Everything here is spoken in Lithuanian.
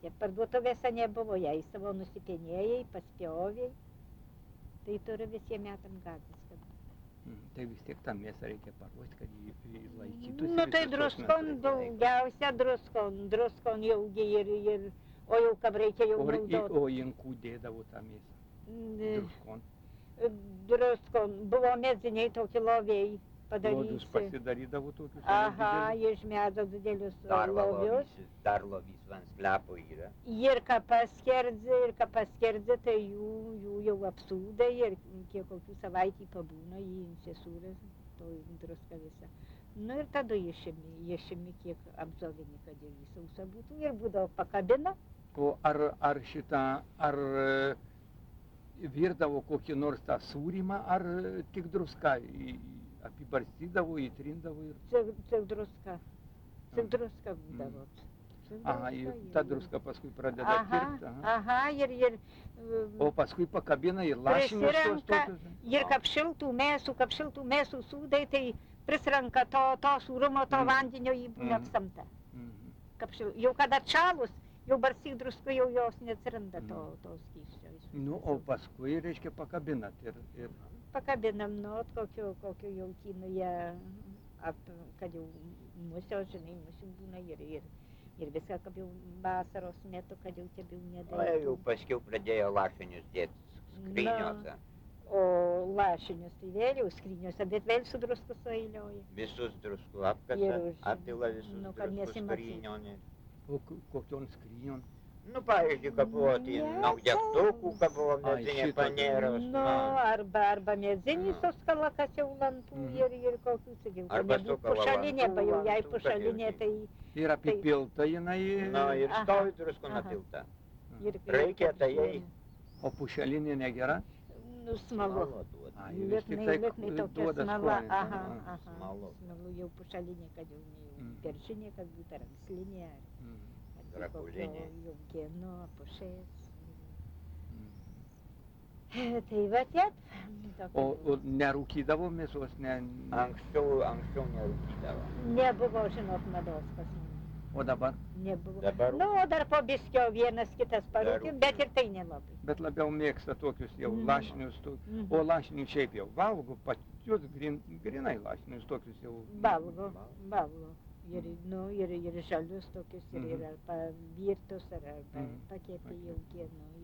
nematė. Parduotuvėse nebuvo, jai savo nusipenėjai, paspjovėjai. Tai turi visiems metam gazas. Tai vis tiek tą mėsą reikia paruošti, kad jį laikytųsi. Nu tai druskon, daugiausia druskon jaugi ir, o jau kam reikia jau naudoti. O inkų dėdavo tą mėsą? Druskon? Druskon, buvo meziniai tokie lovėjai padaryti. Lovius pasidarydavo tokius? Aha, iš medo didelius lovius. Dar lovys van sklepo yra. Ir ką paskerdzi, tai jų jau apsūdai ir kiek kokių savaitį pabūna į insesūrės, to druska visa. Nu ir tada išimi kiek apzovinį, kad ir jį sausa būtų ir būdavo pakabina. O ar virdavo kokį nors tą sūrymą, ar tik druska apibarstydavo, įtrindavo ir... Tik druska būdavo. Aha, ir ta druska paskui pradeda tirpti. Aha, ir... O paskui pakabina ir lašinius tos tokius. Ir kapšiltų mėsų sūdai, tai prisrenka to sūrumo, to vandenio į būna apsamta. Jau kad atšalus, jau barstyk drusku, jau jos neatsiranda to skysčio. Nu, o paskui, reiškia, pakabinat ir... Pakabinam, nu, kokio jautynų jie, kad jau musio, žinai, musių būna ir viską, kad jau vasaros metu, kad jau tebiau nedaryti. O jau paskiau pradėjo lašinius dėti skryniuose. O lašinius tai vėl jau skryniuose, bet vėl su drusku sueilioja. Visus drusku apkasa, apila visus drusku skrynionį. O kokion skrynjon? Nu, pavyzdžiui, kad buvo tai naujaptukų, kad buvo medzinė paneros. Nu, arba medzinės tos kalakas jau lantų ir kokių, sakiau, kad nebūtų pušalinė, pa jau jai pušalinė, tai... Ir apipilta jinai... Nu, ir stovi drusku napilta. Reikia tai jai. O pušalinė negera? Nu, smalu. Liutnai tokia smala. Aha. Smalu jau pušalinė, kad jau ne beržinė, kad būtų rankslinė. Drakulinė. Jau gėnu, pušės. Tai va tiek. O nerūkydavo mėsos? Anksčiau nerūkydavo. Nebuvo, žinot, mados pas mane. O dabar? Nebuvo. Dabar? Nu, o dar po biskio vienas kitas parūkė, bet ir tai nelabai. Bet labiau mėgsta tokius jau lašinius. O lašinius šiaip jau valgo, pačius grinai lašinius tokius jau... Valgo. Ir žalius tokius, ir arba virtus, arba pakėpė jau kieno.